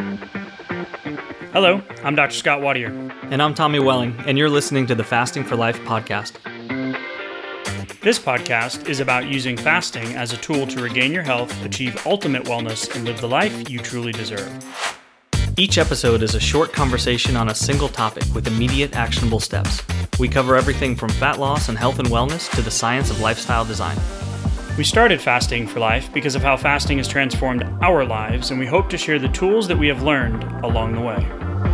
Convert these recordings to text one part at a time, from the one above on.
Hello, I'm Dr. Scott Watier. And I'm Tommy Welling, and you're listening to the Fasting for Life podcast. This podcast is about using fasting as a tool to regain your health, achieve ultimate wellness, and live the life you truly deserve. Each episode is a short conversation on a single topic with immediate actionable steps. We cover everything from fat loss and health and wellness to the science of lifestyle design. We started Fasting for Life because of how fasting has transformed our lives, and we hope to share the tools that we have learned along the way.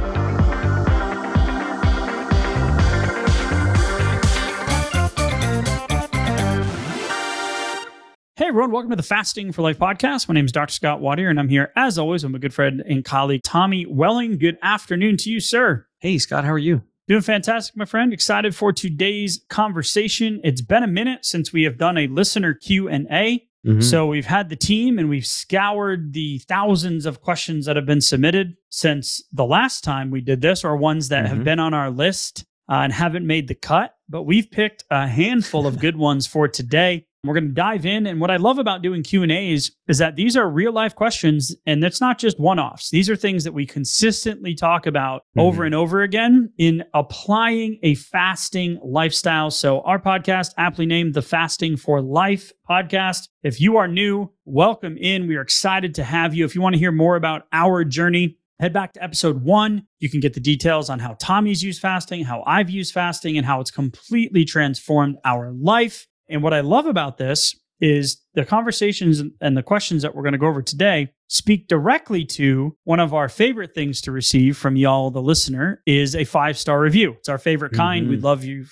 Hey everyone, welcome to the Fasting for Life podcast. My name is Dr. Scott Watier, and I'm here as always with my good friend and colleague, Tommy Welling. Good afternoon to you, sir. Hey Scott, how are you? Doing fantastic, my friend. Excited for today's conversation. It's been a minute since we have done a listener Q&A. So we've had the team and we've scoured the thousands of questions that have been submitted since the last time we did this, or ones that have been on our list and haven't made the cut. But we've picked a handful of good ones for today. We're going to dive in. And what I love about doing Q&As is that these are real life questions, and it's not just one-offs. These are things that we consistently talk about over and over again in applying a fasting lifestyle. So our podcast, aptly named the Fasting for Life podcast. If you are new, welcome in. We are excited to have you. If you want to hear more about our journey, head back to episode 1. You can get the details on how Tommy's used fasting, how I've used fasting, and how it's completely transformed our life. And what I love about this is the conversations and the questions that we're going to go over today speak directly to one of our favorite things to receive from y'all, the listener, is a 5-star review. It's our favorite kind. We'd love you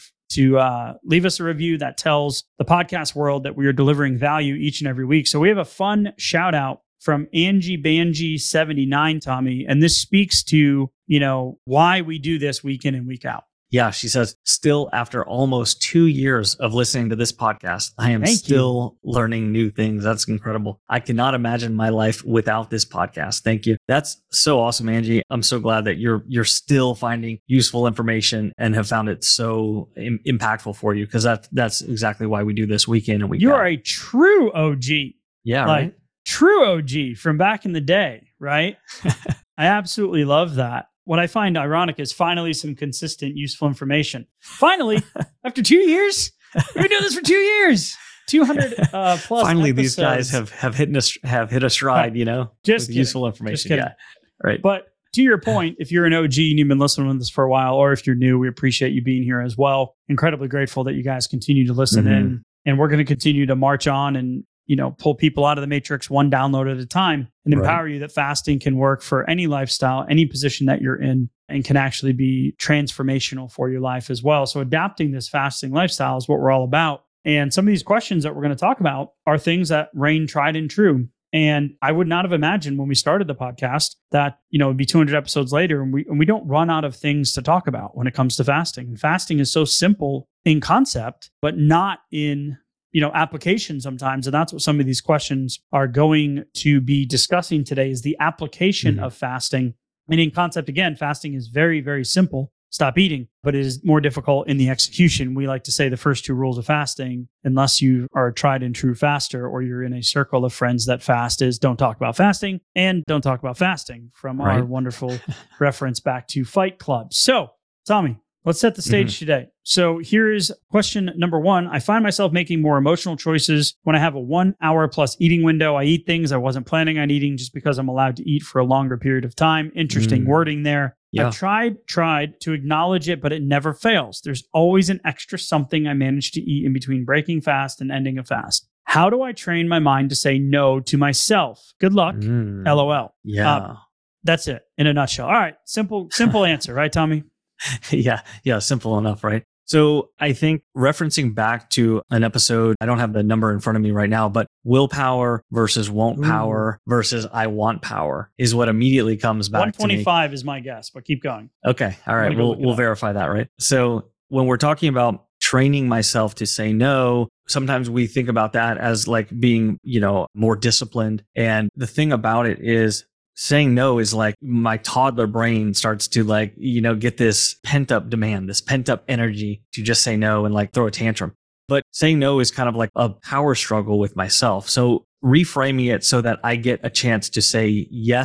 to leave us a review that tells the podcast world that we are delivering value each and every week. So we have a fun shout out from Angie Banji 79, Tommy. And this speaks to, why we do this week in and week out. Yeah, she says, still after almost 2 years of listening to this podcast, I am still learning new things. That's incredible. I cannot imagine my life without this podcast. Thank you. That's so awesome, Angie. I'm so glad that you're still finding useful information and have found it so impactful for you, because that's exactly why we do this week in and week out. You are a true OG. Yeah, right? True OG from back in the day, right? I absolutely love that. What I find ironic is finally some consistent, useful information. Finally, after 2 years, we've been doing this for 2 years. 200 plus. Finally, episodes. These guys have hit a stride, Just with useful information. Yeah, right. But to your point, if you're an OG and you've been listening to this for a while, or if you're new, we appreciate you being here as well. Incredibly grateful that you guys continue to listen in, and we're going to continue to march on and pull people out of the matrix one download at a time and empower you that fasting can work for any lifestyle, any position that you're in, and can actually be transformational for your life as well. So adapting this fasting lifestyle is what we're all about. And some of these questions that we're going to talk about are things that reign tried and true. And I would not have imagined when we started the podcast that, it'd be 200 episodes later and we don't run out of things to talk about when it comes to fasting. And fasting is so simple in concept, but not in application sometimes. And that's what some of these questions are going to be discussing today, is the application of fasting. And in concept, again, fasting is very, very simple. Stop eating, but it is more difficult in the execution. We like to say the first 2 rules of fasting, unless you are a tried and true faster or you're in a circle of friends that fast, is don't talk about fasting and don't talk about fasting, from our wonderful reference back to Fight Club. So, Tommy, let's set the stage today. So here is question number 1. I find myself making more emotional choices when I have a 1 hour plus eating window. I eat things I wasn't planning on eating just because I'm allowed to eat for a longer period of time. Interesting wording there. Yeah. I've tried to acknowledge it, but it never fails. There's always an extra something I manage to eat in between breaking fast and ending a fast. How do I train my mind to say no to myself? Good luck. LOL. Yeah. That's it in a nutshell. All right. Simple answer, right, Tommy? Yeah. Simple enough, right? So I think referencing back to an episode, I don't have the number in front of me right now, but willpower versus won't power versus I want power is what immediately comes back 125 to me. is my guess, but keep going. Okay. All right. We'll verify that, right? So when we're talking about training myself to say no, sometimes we think about that as like being, more disciplined. And the thing about it is, saying no is like my toddler brain starts to get this pent up demand, this pent up energy to just say no and throw a tantrum. But saying no is kind of like a power struggle with myself. So reframing it so that I get a chance to say yes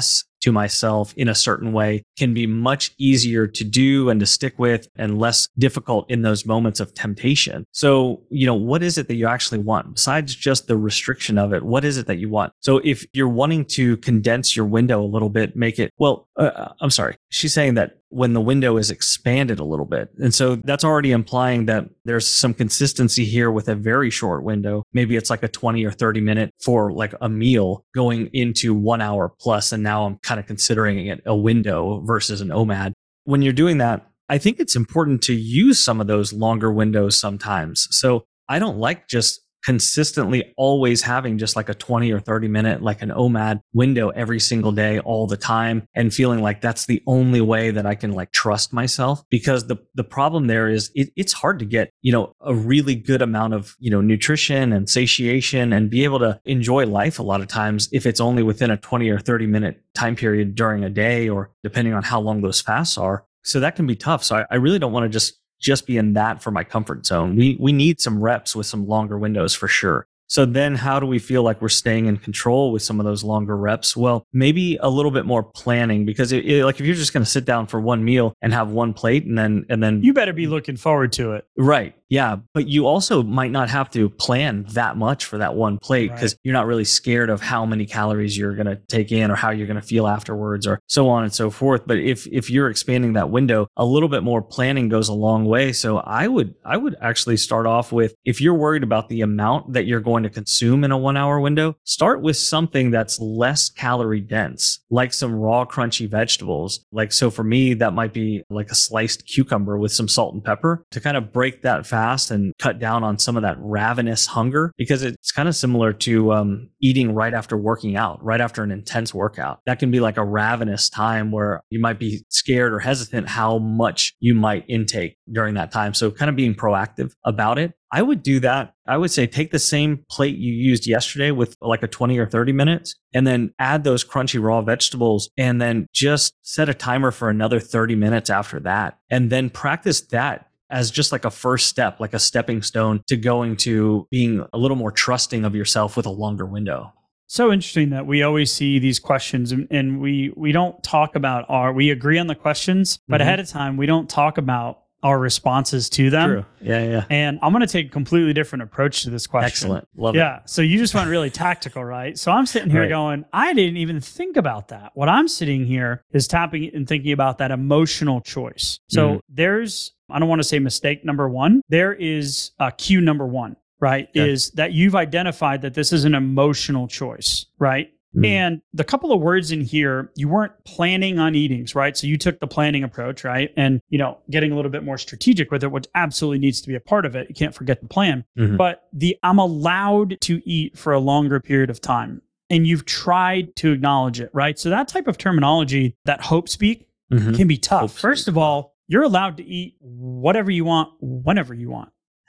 to myself in a certain way can be much easier to do and to stick with and less difficult in those moments of temptation. So, what is it that you actually want besides just the restriction of it? What is it that you want? So if you're wanting to condense your window a little bit, make it, I'm sorry. She's saying that when the window is expanded a little bit. And so that's already implying that there's some consistency here with a very short window. Maybe it's like a 20 or 30 minute for like a meal going into 1 hour plus. And now I'm kind of considering it a window versus an OMAD. When you're doing that, I think it's important to use some of those longer windows sometimes. So I don't like just consistently always having just like a 20 or 30 minute, like an OMAD window every single day, all the time, and feeling like that's the only way that I can like trust myself. Because the problem there is it's hard to get, a really good amount of, nutrition and satiation and be able to enjoy life a lot of times if it's only within a 20 or 30 minute time period during a day, or depending on how long those fasts are. So that can be tough. So I really don't want to just be in that for my comfort zone. We need some reps with some longer windows for sure. So then how do we feel like we're staying in control with some of those longer reps? Well, maybe a little bit more planning, because like if you're just going to sit down for one meal and have one plate and then you better be looking forward to it. Right. Yeah. But you also might not have to plan that much for that one plate, because you're not really scared of how many calories you're going to take in or how you're going to feel afterwards or so on and so forth. But if you're expanding that window, a little bit more planning goes a long way. So I would actually start off with, if you're worried about the amount that you're going to consume in a 1 hour window, start with something that's less calorie dense, like some raw crunchy vegetables. Like, so for me, that might be like a sliced cucumber with some salt and pepper to kind of break that fast and cut down on some of that ravenous hunger, because it's kind of similar to eating right after working out, right after an intense workout. That can be like a ravenous time where you might be scared or hesitant how much you might intake during that time. So kind of being proactive about it. I would do that. I would say take the same plate you used yesterday with like a 20 or 30 minutes, and then add those crunchy raw vegetables, and then just set a timer for another 30 minutes after that. And then practice that as just like a first step, like a stepping stone to going to being a little more trusting of yourself with a longer window. So interesting that we always see these questions and we don't talk about we agree on the questions, but ahead of time, we don't talk about our responses to them. True. Yeah. And I'm going to take a completely different approach to this question. Excellent. Love it. Yeah. So you just went really tactical, right? So I'm sitting here going, I didn't even think about that. What I'm sitting here is tapping and thinking about that emotional choice. So there's, I don't want to say mistake number one. There is cue number one, right? Okay. Is that you've identified that this is an emotional choice, right? And the couple of words in here, you weren't planning on eatings, right? So you took the planning approach, right? And, getting a little bit more strategic with it, which absolutely needs to be a part of it. You can't forget the plan. But I'm allowed to eat for a longer period of time. And you've tried to acknowledge it, right? So that type of terminology, that hope speak, can be tough. First of all, you're allowed to eat whatever you want, whenever you want.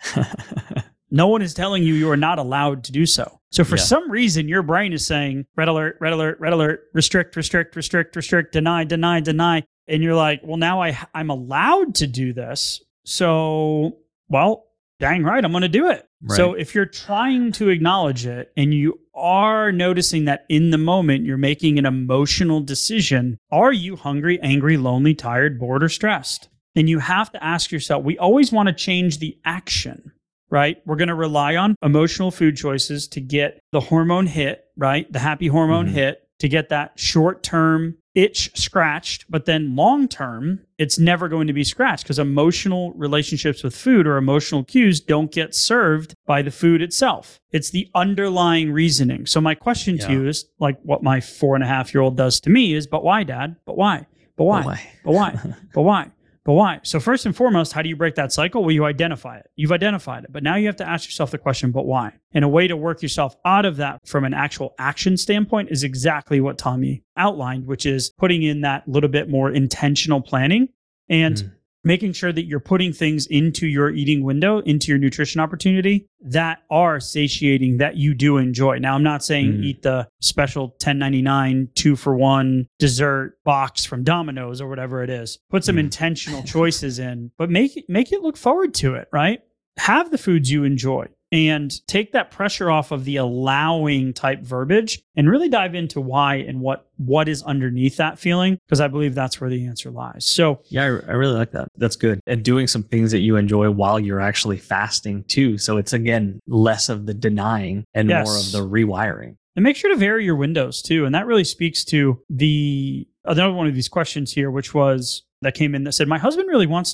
No one is telling you you are not allowed to do so. So for some reason, your brain is saying, red alert, red alert, red alert, restrict, restrict, restrict, restrict, deny, deny, deny. And you're like, well, now I'm allowed to do this. So, well, dang right, I'm going to do it. Right. So if you're trying to acknowledge it and you are noticing that in the moment you're making an emotional decision, are you hungry, angry, lonely, tired, bored, or stressed? And you have to ask yourself, we always want to change the action. Right? We're going to rely on emotional food choices to get the hormone hit, right? The happy hormone hit, to get that short-term itch scratched. But then long-term, it's never going to be scratched, because emotional relationships with food or emotional cues don't get served by the food itself. It's the underlying reasoning. So my question to you is like what my 4.5-year-old does to me is, but why, Dad? But why? But why? But why? But why? But why? But why? So first and foremost, how do you break that cycle? Well, you identify it. You've identified it. But now you have to ask yourself the question, but why? And a way to work yourself out of that from an actual action standpoint is exactly what Tommy outlined, which is putting in that little bit more intentional planning and making sure that you're putting things into your eating window, into your nutrition opportunity that are satiating, that you do enjoy. Now, I'm not saying eat the special $10.99 2-for-1 dessert box from Domino's or whatever it is. Put some intentional choices in, but make it look forward to it, right? Have the foods you enjoy. and take that pressure off of the allowing type verbiage and really dive into why and what is underneath that feeling, because I believe that's where the answer lies. So yeah, I really like that. That's good. And doing some things that you enjoy while you're actually fasting too. So it's, again, less of the denying and more of the rewiring. And make sure to vary your windows too. And that really speaks to another one of these questions here, which was that came in that said, my husband really wants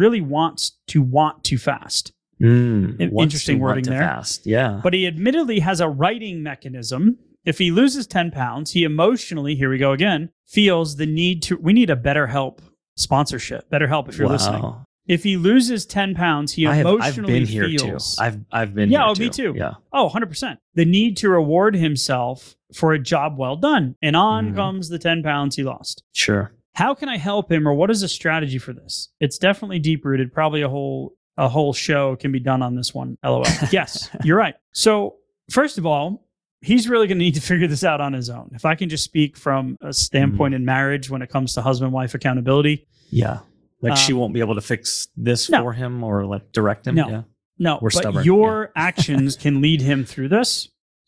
to fast. Interesting wording there. Fast. Yeah. But he admittedly has a writing mechanism. If he loses 10 pounds, he emotionally, here we go again, feels the need to, we need a BetterHelp sponsorship. BetterHelp, if you're listening. If he loses 10 pounds, he emotionally I've been here feels. Too. I've been here too. Yeah, me too. Yeah. Oh, 100%. The need to reward himself for a job well done. And on comes the 10 pounds he lost. Sure. How can I help him, or what is a strategy for this? It's definitely deep-rooted. Probably a whole show can be done on this one. LOL. Yes, you're right. So first of all, he's really going to need to figure this out on his own. If I can just speak from a standpoint in marriage when it comes to husband-wife accountability. Yeah. Like she won't be able to fix this for him or like direct him. No, we're but stubborn. Your actions can lead him through this.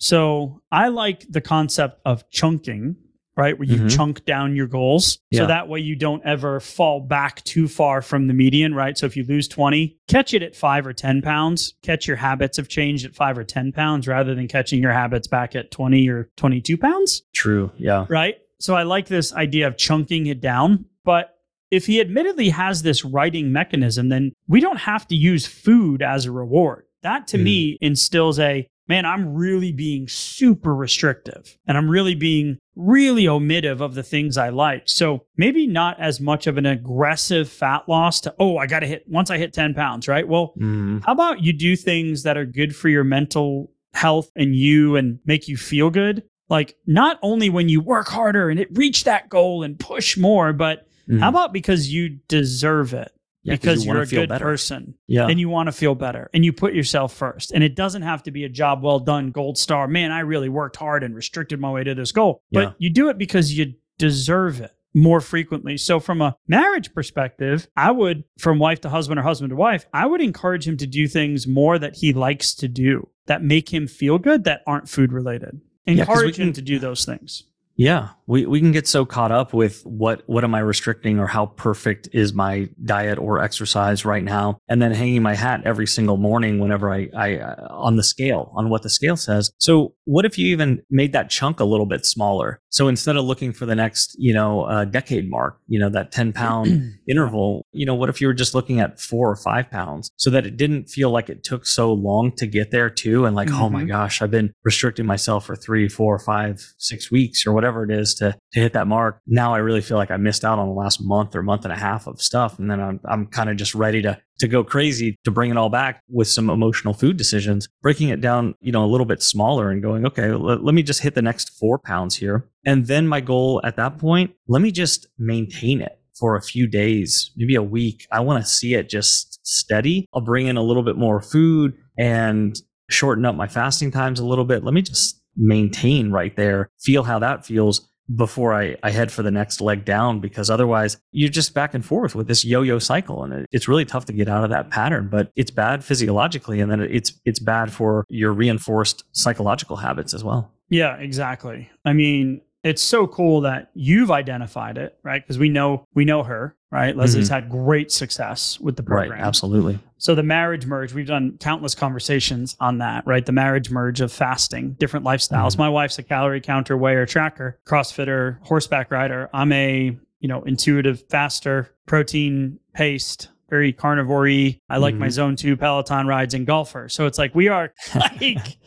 So I like the concept of chunking, right? Where you chunk down your goals. So that way you don't ever fall back too far from the median, right? So if you lose 20, catch it at 5 or 10 pounds, catch your habits have changed at 5 or 10 pounds rather than catching your habits back at 20 or 22 pounds. True. Yeah. Right. So I like this idea of chunking it down, but if he admittedly has this writing mechanism, then we don't have to use food as a reward. That to me instills man, I'm really being super restrictive and I'm really being really omissive of the things I like. So maybe not as much of an aggressive fat loss to, I got to once I hit 10 pounds, right? Well, how about you do things that are good for your mental health and make you feel good? Like not only when you work harder and reach that goal and push more, but how about because you deserve it? Yeah, because you're a good person and you want to feel better and you put yourself first. And it doesn't have to be a job well done, gold star. Man, I really worked hard and restricted my way to this goal. But you do it because you deserve it more frequently. So from a marriage perspective, I would, from wife to husband or husband to wife, I would encourage him to do things more that he likes to do that make him feel good that aren't food related. Encourage him to do those things. Yeah, we can get so caught up with what am I restricting or how perfect is my diet or exercise right now, and then hanging my hat every single morning whenever I on the scale, on what the scale says. So what if you even made that chunk a little bit smaller? So instead of looking for the next, decade mark, that 10-pound interval, what if you were just looking at 4 or 5 pounds so that it didn't feel like it took so long to get there too? And like, oh my gosh, I've been restricting myself for 3, 4, 5, 6 weeks or whatever it is to hit that mark. Now I really feel like I missed out on the last month or month and a half of stuff. And then I'm kind of just ready to go crazy to bring it all back with some emotional food decisions, breaking it down, a little bit smaller and going, okay, let me just hit the next 4 pounds here. And then my goal at that point, let me just maintain it for a few days, maybe a week. I want to see it just steady. I'll bring in a little bit more food and shorten up my fasting times a little bit. Let me just maintain right there, feel how that feels before I head for the next leg down, because otherwise you're just back and forth with this yo-yo cycle. And it's really tough to get out of that pattern, but it's bad physiologically. And then it's bad for your reinforced psychological habits as well. Yeah, exactly. I mean, it's so cool that you've identified it, right? Because we know her, right? Leslie's had great success with the program. Right, absolutely. So the marriage merge, we've done countless conversations on that, right? The marriage merge of fasting, different lifestyles. My wife's a calorie counter, weigher, tracker, CrossFitter, horseback rider. I'm a, intuitive, faster, protein paced, very carnivore-y. I like my Zone 2 Peloton rides and golfer. So it's like we are like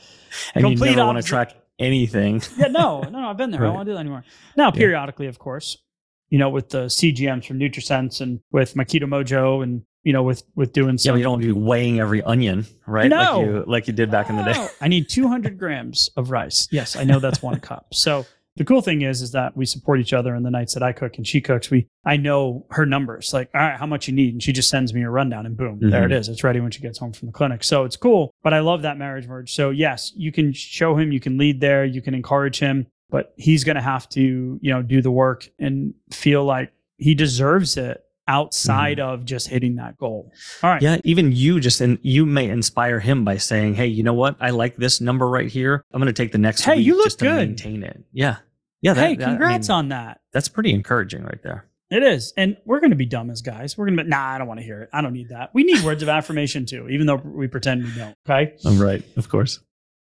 and complete you never want to track anything. No, I've been there. I don't want to do that anymore. Now, periodically, of course, with the CGMs from NutriSense and with my Keto Mojo and, with doing some. Yeah, but you don't want to be weighing every onion, right? No. Like you did back in the day. I need 200 grams of rice. Yes, I know that's 1 cup. So the cool thing is that we support each other, and the nights that I cook and she cooks, I know her numbers, like, all right, how much you need. And she just sends me a rundown and boom, there it is. It's ready when she gets home from the clinic. So it's cool, but I love that marriage merge. So yes, you can show him, you can lead there, you can encourage him, but he's going to have to, do the work and feel like he deserves it outside of just hitting that goal. All right. Yeah. Even you may inspire him by saying, hey, you know what? I like this number right here. I'm going to take the next week you look just to good. maintain it. Yeah. Yeah. Congrats on that. That's pretty encouraging right there. It is. And we're going to be dumb as guys. We're going to be, I don't want to hear it. I don't need that. We need words of affirmation too, even though we pretend we don't. Okay. I'm right. Of course.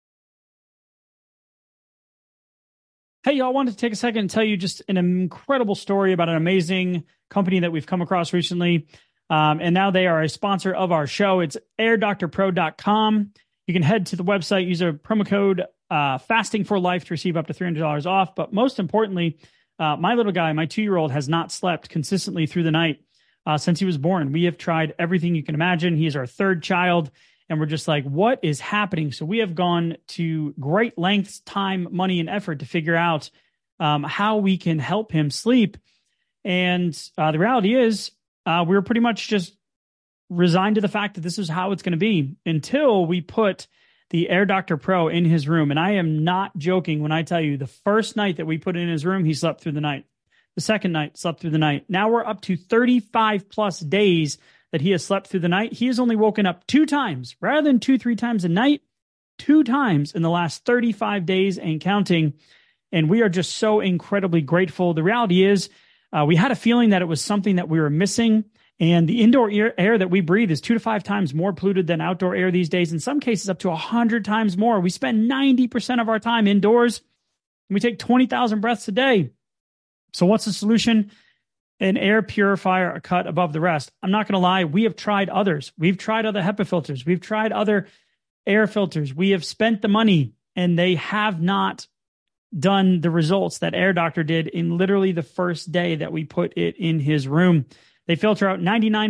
Hey, y'all, wanted to take a second and tell you just an incredible story about an amazing company that we've come across recently. And now they are a sponsor of our show. It's airdoctorpro.com. You can head to the website, use a promo code fasting for life to receive up to $300 off. But most importantly, my little guy, my 2-year-old, has not slept consistently through the night since he was born. We have tried everything you can imagine. He is our 3rd child. And we're just like, what is happening? So we have gone to great lengths, time, money, and effort to figure out how we can help him sleep. And the reality is we're pretty much just resigned to the fact that this is how it's going to be until we put the Air Doctor Pro in his room. And I am not joking when I tell you the first night that we put it in his room, he slept through the night. The second night, slept through the night. Now we're up to 35 plus days that he has slept through the night. He has only woken up 2 times rather than 2-3 times a night, 2 times in the last 35 days and counting. And we are just so incredibly grateful. The reality is we had a feeling that it was something that we were missing. And the indoor air that we breathe is 2 to 5 times more polluted than outdoor air these days. In some cases, up to 100 times more. We spend 90% of our time indoors and we take 20,000 breaths a day. So what's the solution? An air purifier, a cut above the rest. I'm not going to lie. We have tried others. We've tried other HEPA filters. We've tried other air filters. We have spent the money and they have not done the results that Air Doctor did in literally the first day that we put it in his room. They filter out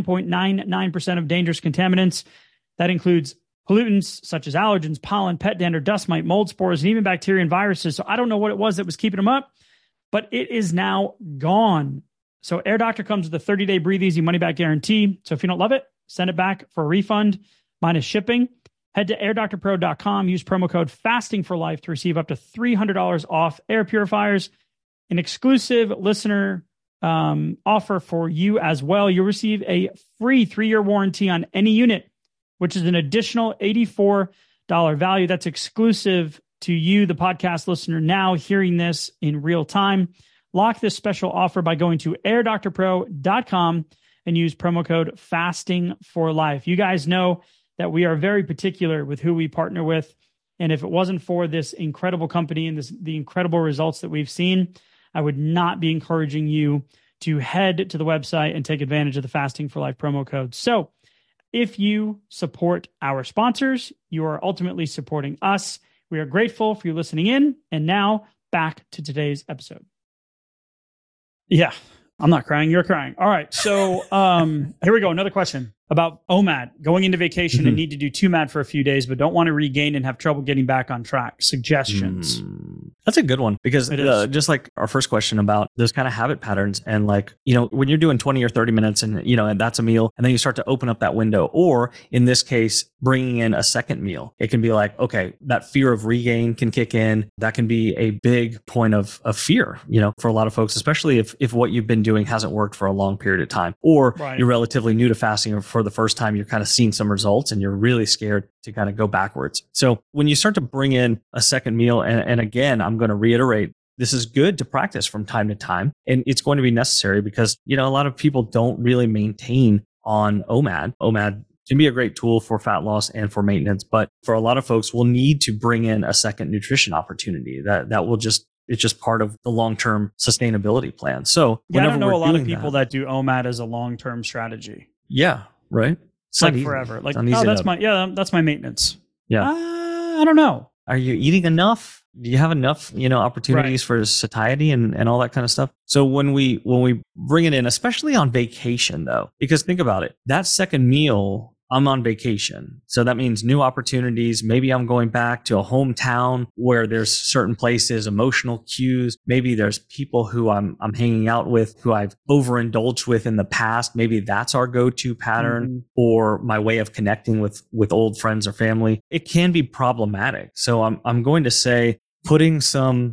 99.99% of dangerous contaminants. That includes pollutants such as allergens, pollen, pet dander, dust mite, mold spores, and even bacteria and viruses. So I don't know what it was that was keeping them up, but it is now gone. So Air Doctor comes with a 30-day breathe easy money back guarantee. So if you don't love it, send it back for a refund minus shipping. Head to airdoctorpro.com. Use promo code fasting for life to receive up to $300 off air purifiers. An exclusive listener offer for you as well. You'll receive a free 3-year warranty on any unit, which is an additional $84 value. That's exclusive to you, the podcast listener, now hearing this in real time. Lock this special offer by going to airdoctorpro.com and use promo code fasting for life. You guys know that we are very particular with who we partner with. And if it wasn't for this incredible company and the incredible results that we've seen, I would not be encouraging you to head to the website and take advantage of the Fasting for Life promo code. So if you support our sponsors, you are ultimately supporting us. We are grateful for you listening in. And now back to today's episode. Yeah, I'm not crying. You're crying. All right. So here we go. Another question about OMAD, going into vacation and need to do 2MAD for a few days, but don't want to regain and have trouble getting back on track. Suggestions. That's a good one because just like our first question about those kind of habit patterns and like, when you're doing 20 or 30 minutes and, and that's a meal and then you start to open up that window, or in this case, bringing in a second meal, it can be like, okay, that fear of regain can kick in. That can be a big point of fear, for a lot of folks, especially if what you've been doing hasn't worked for a long period of time, or you're relatively new to fasting, or for the first time, you're kind of seeing some results and you're really scared to kind of go backwards. So when you start to bring in a second meal, and again, I'm going to reiterate, this is good to practice from time to time, and it's going to be necessary because, a lot of people don't really maintain on OMAD. OMAD can be a great tool for fat loss and for maintenance, but for a lot of folks, we'll need to bring in a second nutrition opportunity that will just, it's just part of the long-term sustainability plan. So I don't know a lot of people that do OMAD as a long-term strategy. Yeah. Right. It's like forever. Like, that's my maintenance. Yeah. I don't know. Are you eating enough? Do you have enough, opportunities for satiety and all that kind of stuff? So when we bring it in, especially on vacation though, because think about it, that second meal, I'm on vacation. So that means new opportunities. Maybe I'm going back to a hometown where there's certain places, emotional cues. Maybe there's people who I'm hanging out with, who I've overindulged with in the past. Maybe that's our go-to pattern or my way of connecting with old friends or family. It can be problematic. So I'm going to say putting some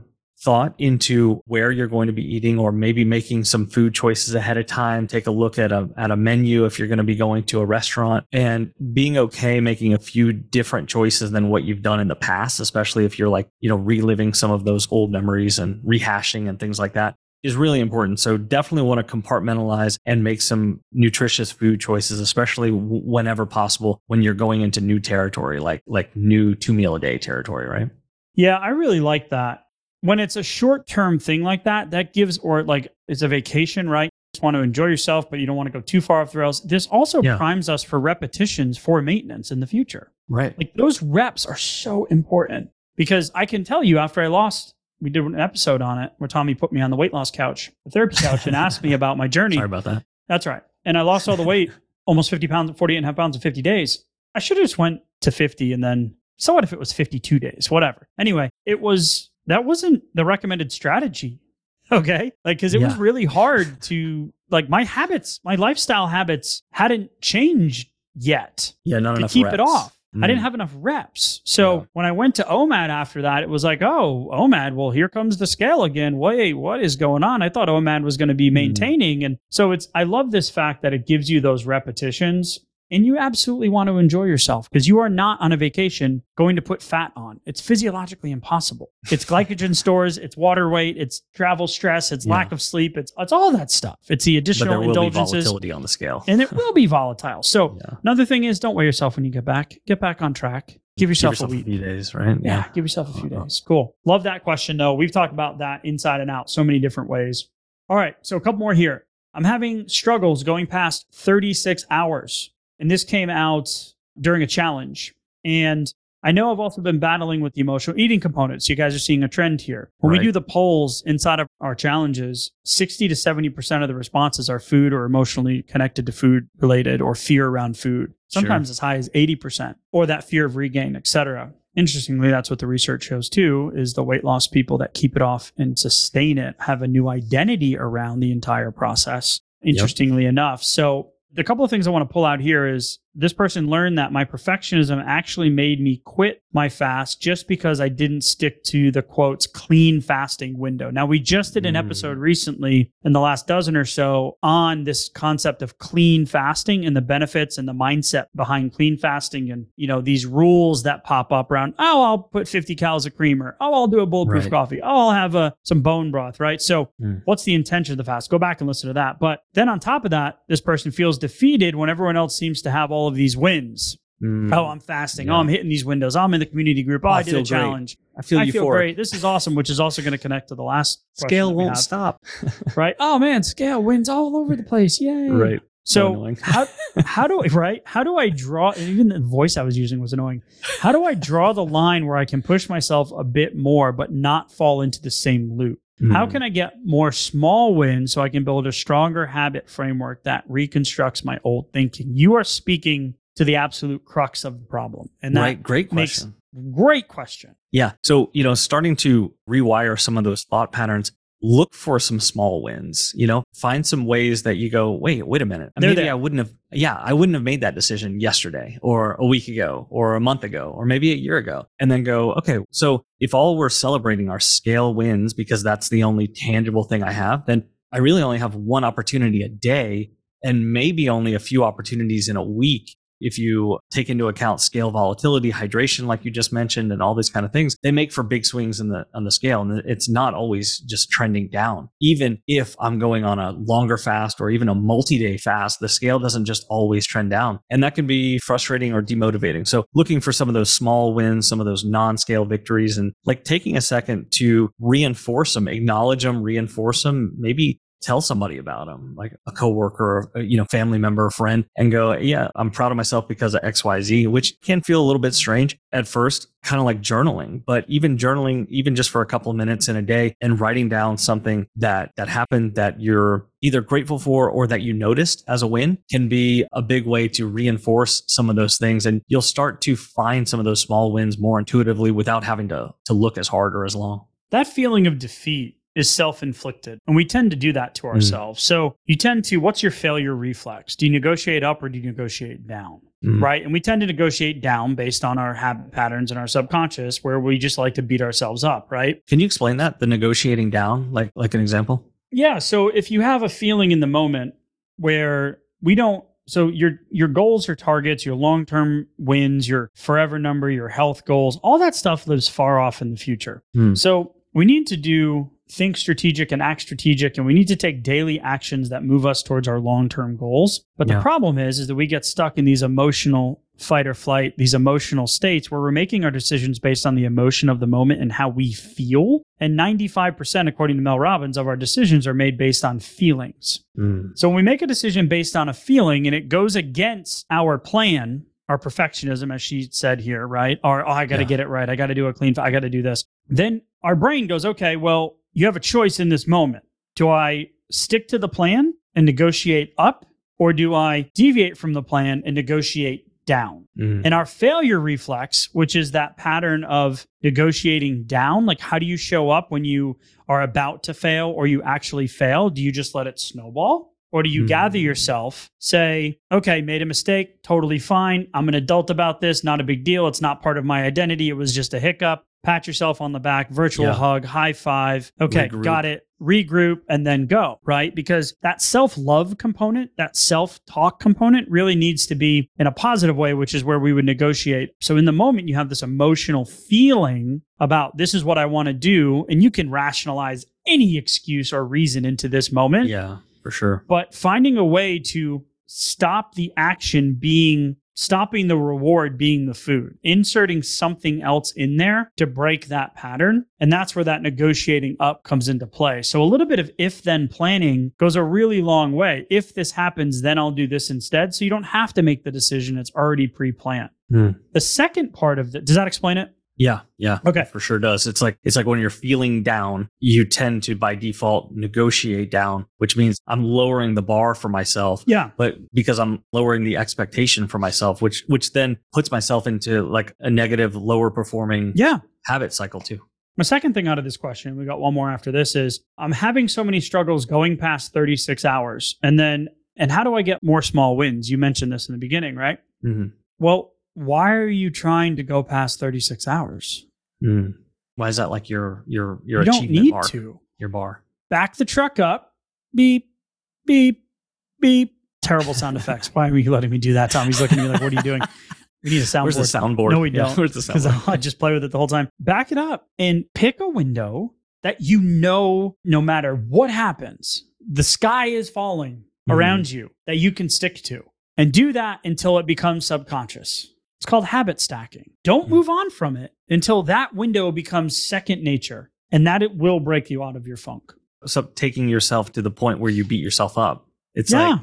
thought into where you're going to be eating, or maybe making some food choices ahead of time. Take a look at a menu if you're going to be going to a restaurant, and being okay making a few different choices than what you've done in the past, especially if you're like, reliving some of those old memories and rehashing and things like that, is really important. So definitely want to compartmentalize and make some nutritious food choices, especially whenever possible when you're going into new territory, like new 2 meal a day territory, right? Yeah, I really like that. When it's a short-term thing like that, that gives, or like it's a vacation, right? You just want to enjoy yourself, but you don't want to go too far off the rails. This also primes us for repetitions for maintenance in the future. Right. Like those reps are so important, because I can tell you after we did an episode on it where Tommy put me on the weight loss couch, the therapy couch, and asked me about my journey. Sorry about that. That's right. And I lost all the weight, almost 50 pounds, 48.5 pounds in 50 days. I should have just went to 50 and then, so what if it was 52 days, whatever. Anyway, that wasn't the recommended strategy. Okay. Like, cause it was really hard to, like, my lifestyle habits hadn't changed yet. Yeah. Not enough keep reps. It off. I didn't have enough reps. So when I went to OMAD after that, it was like, oh, OMAD, well, here comes the scale again. Wait, what is going on? I thought OMAD was going to be maintaining. And so I love this fact that it gives you those repetitions, and you absolutely want to enjoy yourself, because you are not on a vacation going to put fat on. It's physiologically impossible. It's glycogen stores, it's water weight, it's travel stress, it's lack of sleep, it's all that stuff. It's the additional indulgences. Be volatility on the scale. And it will be volatile. So another thing is, don't weigh yourself when you get back. Get back on track. Give yourself a week. A few days, right? Yeah, give yourself a few days. Cool. Love that question, though. We've talked about that inside and out so many different ways. All right, so a couple more here. I'm having struggles going past 36 hours. And this came out during a challenge. And I know I've also been battling with the emotional eating components. You guys are seeing a trend here. When we do the polls inside of our challenges, 60 to 70% of the responses are food or emotionally connected to food related, or fear around food. Sometimes as high as 80%, or that fear of regain, etc. Interestingly, that's what the research shows too, is the weight loss people that keep it off and sustain it have a new identity around the entire process, interestingly enough. So the couple of things I want to pull out here is this person learned that my perfectionism actually made me quit my fast just because I didn't stick to the quotes clean fasting window. Now, we just did an episode recently in the last dozen or so on this concept of clean fasting and the benefits and the mindset behind clean fasting, and, these rules that pop up around, I'll put 50 calories of creamer. I'll do a bulletproof coffee. I'll have some bone broth, right? So what's the intention of the fast? Go back and listen to that. But then on top of that, this person feels defeated when everyone else seems to have all of these wins. Oh, I'm fasting. Oh, I'm hitting these windows. I'm in the community group. Oh, I did a challenge. I feel great. This is awesome, which is also going to connect to the last scale won't stop. Right? Oh man, scale wins all over the place. Yay. Right. So how do I draw, even the voice I was using was annoying. How do I draw the line where I can push myself a bit more, but not fall into the same loop? How can I get more small wins so I can build a stronger habit framework that reconstructs my old thinking? You are speaking to the absolute crux of the problem. And that great question. Great question. Yeah. So, starting to rewire some of those thought patterns, look for some small wins, find some ways that you go, wait a minute. Maybe I wouldn't have made that decision yesterday or a week ago or a month ago or maybe a year ago, and then go, okay, so if all we're celebrating are scale wins because that's the only tangible thing I have, then I really only have one opportunity a day and maybe only a few opportunities in a week. If you take into account scale volatility, hydration, like you just mentioned, and all these kind of things, they make for big swings on the scale. And it's not always just trending down. Even if I'm going on a longer fast or even a multi-day fast, the scale doesn't just always trend down. And that can be frustrating or demotivating. So looking for some of those small wins, some of those non-scale victories, and like taking a second to reinforce them, acknowledge them, reinforce them, maybe tell somebody about them, like a coworker, family member, a friend, and go, yeah, I'm proud of myself because of XYZ, which can feel a little bit strange at first, kind of like journaling. But even journaling, even just for a couple of minutes in a day and writing down something that happened that you're either grateful for or that you noticed as a win can be a big way to reinforce some of those things. And you'll start to find some of those small wins more intuitively without having to look as hard or as long. That feeling of defeat is self-inflicted. And we tend to do that to ourselves. So you tend to, what's your failure reflex? Do you negotiate up or do you negotiate down? Right. And we tend to negotiate down based on our habit patterns and our subconscious, where we just like to beat ourselves up. Right. Can you explain that? The negotiating down, like an example? Yeah. So if you have a feeling in the moment where so your goals or targets, your long-term wins, your forever number, your health goals, all that stuff lives far off in the future. So we need to think strategic and act strategic, and we need to take daily actions that move us towards our long-term goals. But the problem is that we get stuck in these emotional fight or flight, these emotional states where we're making our decisions based on the emotion of the moment and how we feel. And 95%, according to Mel Robbins, of our decisions are made based on feelings. So when we make a decision based on a feeling and it goes against our plan, our perfectionism, as she said here, right? Or, I got to get it right. I got to do a clean, I got to do this. Then our brain goes, okay, well, you have a choice in this moment. Do I stick to the plan and negotiate up, or do I deviate from the plan and negotiate down? And our failure reflex, which is that pattern of negotiating down, like how do you show up when you are about to fail or you actually fail? Do you just let it snowball? Or do you gather yourself, say, okay, made a mistake, totally fine. I'm an adult about this, not a big deal. It's not part of my identity. It was just a hiccup. Pat yourself on the back, virtual hug, high five. Okay, got it. Regroup and then go, right? Because that self-love component, that self-talk component really needs to be in a positive way, which is where we would negotiate. So in the moment, you have this emotional feeling about this is what I want to do, and you can rationalize any excuse or reason into this moment. Yeah. For sure. But finding a way to stop the action stopping the reward being the food, inserting something else in there to break that pattern. And that's where that negotiating up comes into play. So a little bit of if-then planning goes a really long way. If this happens, then I'll do this instead. So you don't have to make the decision. It's already pre-planned. The second part of does that explain it? Yeah. Okay. For sure does. It's like when you're feeling down, you tend to by default negotiate down, which means I'm lowering the bar for myself. Yeah. But because I'm lowering the expectation for myself, which then puts myself into like a negative, lower performing habit cycle too. My second thing out of this question, we got one more after this, is I'm having so many struggles going past 36 hours. And how do I get more small wins? You mentioned this in the beginning, right? Well, why are you trying to go past 36 hours? Why is that like your you achievement don't need bar? to. Your bar. Back the truck up. Beep, beep, beep. Terrible sound effects. Why are you letting me do that, Tom? He's looking at me like, what are you doing? We need a soundboard. Where's the soundboard? No, we don't. Where's the soundboard? Because I just play with it the whole time. Back it up and pick a window that no matter what happens, the sky is falling around you, that you can stick to. And do that until it becomes subconscious. It's called habit stacking. Don't move on from it until that window becomes second nature, and that it will break you out of your funk. So taking yourself to the point where you beat yourself up. It's kind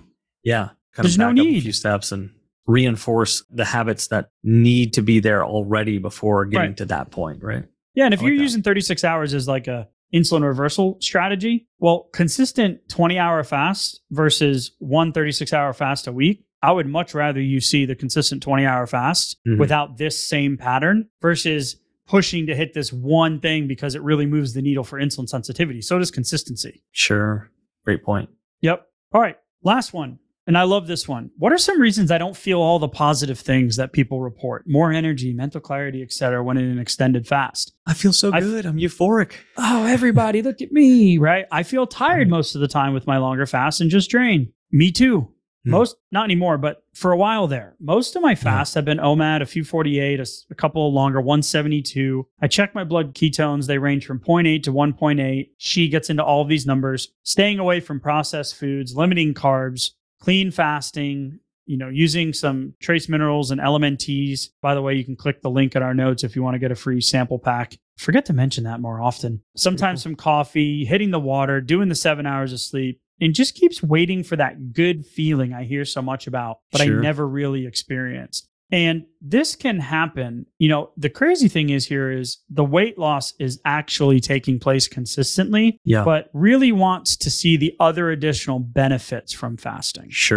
of back up a few steps and reinforce the habits that need to be there already before getting to that point, right? Yeah, and if you're using 36 hours as like a insulin reversal strategy, well, consistent 20-hour fast versus one 36-hour fast a week, I would much rather you see the consistent 20-hour fast without this same pattern versus pushing to hit this one thing because it really moves the needle for insulin sensitivity. So does consistency. Sure. Great point. Yep. All right. Last one. And I love this one. What are some reasons I don't feel all the positive things that people report? More energy, mental clarity, etc. when in an extended fast. I feel so good. I'm euphoric. Oh, everybody, look at me, right? I feel tired most of the time with my longer fasts and just drained. Me too. Most, not anymore, but for a while there, most of my fasts have been OMAD, a few 48, a couple longer, 172. I check my blood ketones. They range from 0.8 to 1.8. She gets into all of these numbers, staying away from processed foods, limiting carbs, clean fasting, using some trace minerals and LMNTs. By the way, you can click the link in our notes if you want to get a free sample pack. Forget to mention that more often. Sometimes some coffee, hitting the water, doing the 7 hours of sleep. And just keeps waiting for that good feeling I hear so much about, but I never really experienced. And this can happen. The crazy thing is the weight loss is actually taking place consistently, but really wants to see the other additional benefits from fasting. Sure.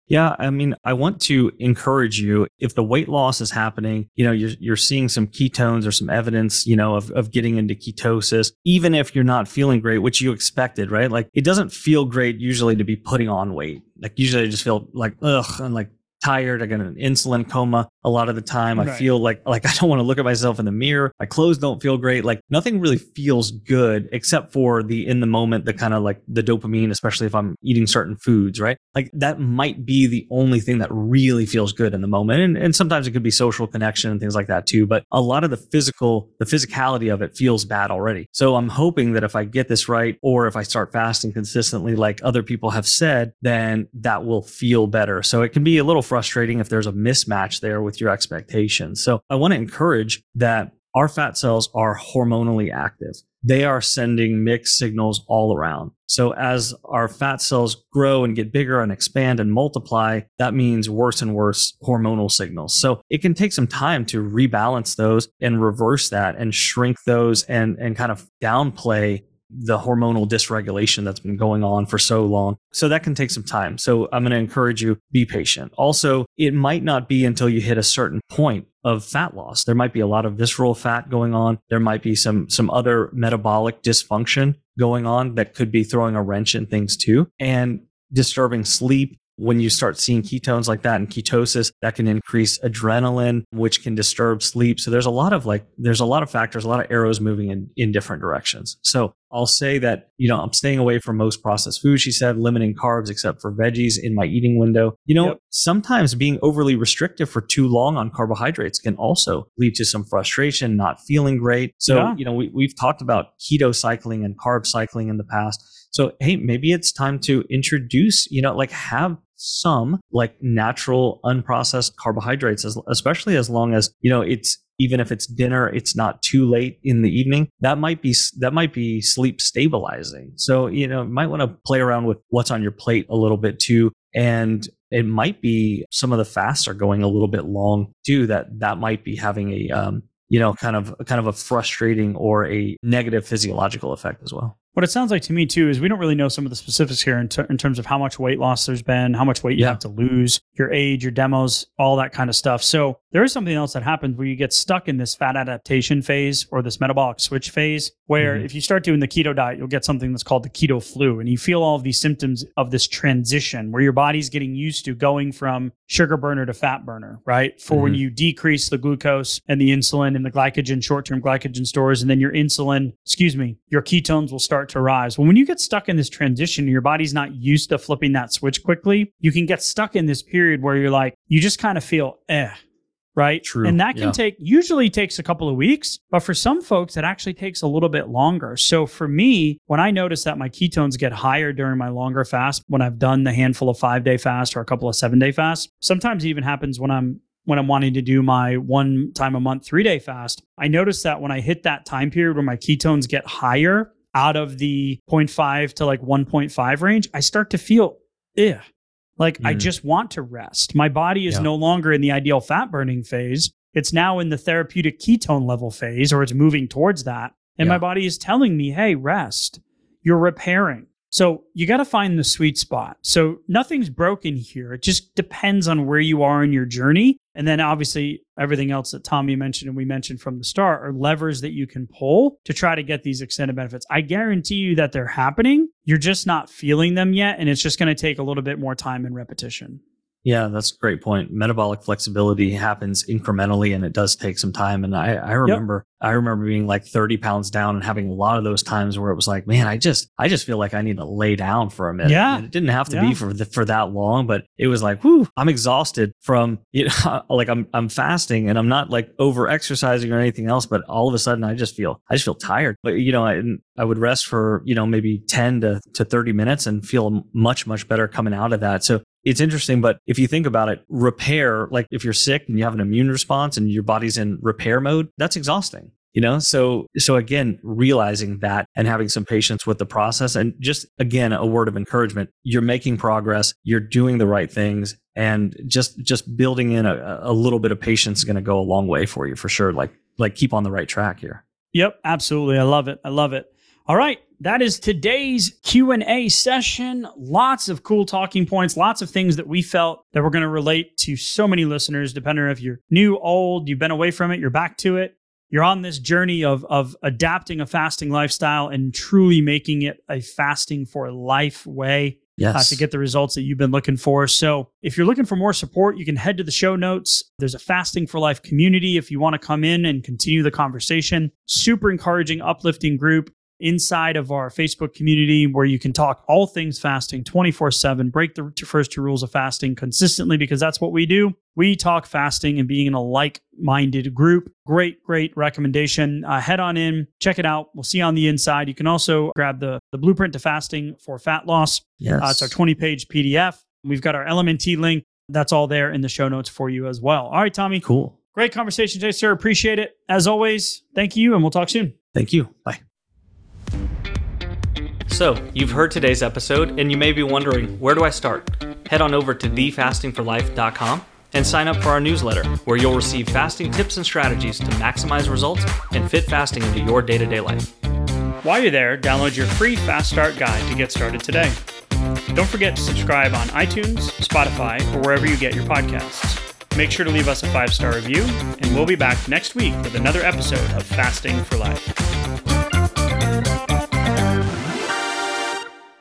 Yeah, I mean, I want to encourage you, if the weight loss is happening, you're seeing some ketones or some evidence, of getting into ketosis, even if you're not feeling great, which you expected, right? Like it doesn't feel great usually to be putting on weight. Like usually I just feel like, ugh, and like tired. I got an insulin coma a lot of the time. I feel like I don't want to look at myself in the mirror. My clothes don't feel great. Like nothing really feels good except for in the moment, the kind of like the dopamine, especially if I'm eating certain foods, right? Like that might be the only thing that really feels good in the moment. And sometimes it could be social connection and things like that too. But a lot of the physicality of it feels bad already. So I'm hoping that if I get this right, or if I start fasting consistently, like other people have said, then that will feel better. So it can be a little frustrating if there's a mismatch there with your expectations. So I want to encourage that our fat cells are hormonally active. They are sending mixed signals all around. So as our fat cells grow and get bigger and expand and multiply, that means worse and worse hormonal signals. So it can take some time to rebalance those and reverse that and shrink those and kind of downplay the hormonal dysregulation that's been going on for so long. So that can take some time. So I'm going to encourage you, be patient. Also, it might not be until you hit a certain point of fat loss. There might be a lot of visceral fat going on. There might be some other metabolic dysfunction going on that could be throwing a wrench in things too, and disturbing sleep. When you start seeing ketones like that and ketosis, that can increase adrenaline, which can disturb sleep. So there's a lot of factors, a lot of arrows moving in different directions. So I'll say that, I'm staying away from most processed foods, she said, limiting carbs except for veggies in my eating window. Sometimes being overly restrictive for too long on carbohydrates can also lead to some frustration, not feeling great. So, we've talked about keto cycling and carb cycling in the past. So, hey, maybe it's time to introduce, have some like natural unprocessed carbohydrates, especially as long as, even if it's dinner, it's not too late in the evening. That might be sleep stabilizing. So, you might want to play around with what's on your plate a little bit too. And it might be some of the fasts are going a little bit long too, that might be having a, kind of a frustrating or a negative physiological effect as well. What it sounds like to me too is we don't really know some of the specifics here in terms of how much weight loss there's been, how much weight you have to lose, your age, your demos, all that kind of stuff. So there is something else that happens where you get stuck in this fat adaptation phase or this metabolic switch phase, where if you start doing the keto diet, you'll get something that's called the keto flu. And you feel all of these symptoms of this transition where your body's getting used to going from sugar burner to fat burner, right? For when you decrease the glucose and the insulin and the glycogen, short-term glycogen stores, and then your ketones will start to rise. Well, when you get stuck in this transition and your body's not used to flipping that switch quickly, you can get stuck in this period where you're like, you just kind of feel, right? True. And that can usually takes a couple of weeks, but for some folks, it actually takes a little bit longer. So for me, when I notice that my ketones get higher during my longer fast, when I've done the handful of 5-day fast or a couple of 7-day fasts, sometimes it even happens when I'm wanting to do my 1 time a month 3-day fast. I notice that when I hit that time period where my ketones get higher out of the 0.5 to like 1.5 range, I start to feel, I just want to rest. My body is no longer in the ideal fat burning phase. It's now in the therapeutic ketone level phase, or it's moving towards that. And my body is telling me, hey, rest. You're repairing. So you got to find the sweet spot. So nothing's broken here. It just depends on where you are in your journey. And then obviously everything else that Tommy mentioned and we mentioned from the start are levers that you can pull to try to get these extended benefits. I guarantee you that they're happening. You're just not feeling them yet. And it's just going to take a little bit more time and repetition. Yeah, that's a great point. Metabolic flexibility happens incrementally and it does take some time. And I remember being like 30 pounds down and having a lot of those times where it was like, man, I just feel like I need to lay down for a minute. Yeah. And it didn't have to be for that long, but it was like, whoo, I'm exhausted from, like I'm fasting and I'm not like over exercising or anything else, but all of a sudden I just feel tired. But, I would rest for, maybe 10 to 30 minutes and feel much, much better coming out of that. So it's interesting, but if you think about it, repair, like if you're sick and you have an immune response and your body's in repair mode, that's exhausting, So again, realizing that and having some patience with the process and just, again, a word of encouragement. You're making progress. You're doing the right things. And just building in a little bit of patience is going to go a long way for you for sure. Like keep on the right track here. Yep, absolutely. I love it. All right. that is today's Q&A session. Lots of cool talking points, lots of things that we felt that were going to relate to so many listeners, depending on if you're new, old, you've been away from it, you're back to it. You're on this journey of adapting a fasting lifestyle and truly making it a fasting for life way. Yes. To get the results that you've been looking for. So if you're looking for more support, you can head to the show notes. There's a Fasting for Life community if you want to come in and continue the conversation. Super encouraging, uplifting group inside of our Facebook community where you can talk all things fasting 24/7, break the first 2 rules of fasting consistently, because that's what we do. We talk fasting and being in a like-minded group. Great recommendation. Head on in, check it out. We'll see you on the inside. You can also grab the Blueprint to Fasting for Fat Loss. Yes. It's our 20-page PDF. We've got our LMNT link. That's all there in the show notes for you as well. All right, Tommy. Cool. Great conversation today, sir. Appreciate it. As always, thank you, and we'll talk soon. Thank you. Bye. So, you've heard today's episode, and you may be wondering, where do I start? Head on over to thefastingforlife.com and sign up for our newsletter, where you'll receive fasting tips and strategies to maximize results and fit fasting into your day-to-day life. While you're there, download your free Fast Start guide to get started today. Don't forget to subscribe on iTunes, Spotify, or wherever you get your podcasts. Make sure to leave us a 5-star review, and we'll be back next week with another episode of Fasting for Life.